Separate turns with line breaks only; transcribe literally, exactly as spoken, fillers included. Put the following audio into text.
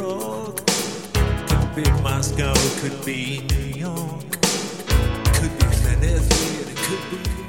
York. Could be Moscow, could be New York. Could be Philadelphia, it could be